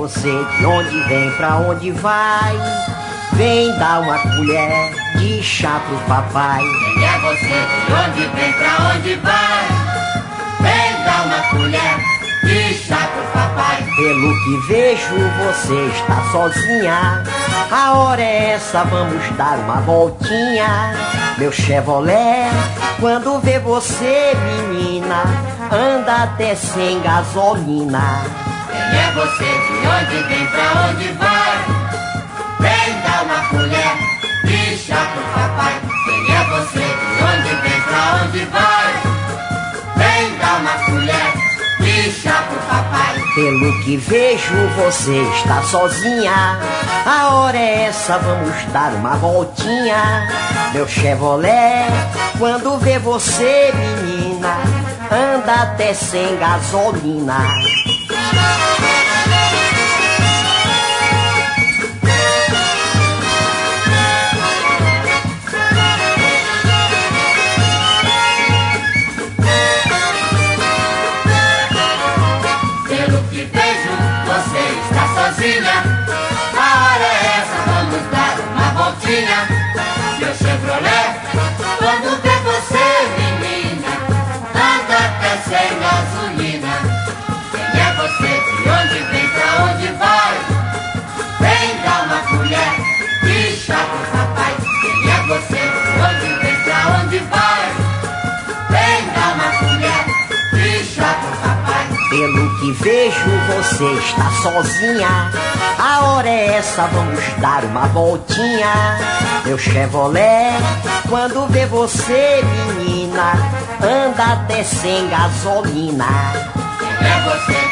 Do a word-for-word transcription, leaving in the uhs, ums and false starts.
você? De onde vem, pra onde vai? Vem dar uma colher de chá pro papai. Quem é você? De onde vem, pra onde vai? Vem dar uma colher de chá pro papai. Pelo que vejo, você está sozinha. A hora é essa, vamos dar uma voltinha. Meu Chevrolet, quando vê você, menina, anda até sem gasolina. Quem é você? De onde vem, pra onde vai? Vem dar uma colher de chá pro papai. Quem é você? De onde vem, pra onde vai? Vem dar uma colher de chá pro papai. Pelo que vejo, você está sozinha. A hora é essa, vamos dar uma voltinha. Meu Chevrolet, quando vê você, menina, anda até sem gasolina. Pelo que vejo, você está sozinha. A hora é essa, vamos dar uma voltinha. Meu Chevrolet, quando vê você, menina, anda até sem gasolina. Quem é você? De onde vem, pra onde vai? Vem dar uma colher de chá pro papai. Quem é você? De onde vem, pra onde vai? Vem dar uma colher de chá pro papai. Pelo que vejo, você está sozinha. A hora é essa, vamos dar uma voltinha. Meu Chevrolet, quando vê você, menina, anda até sem gasolina. Quem é você?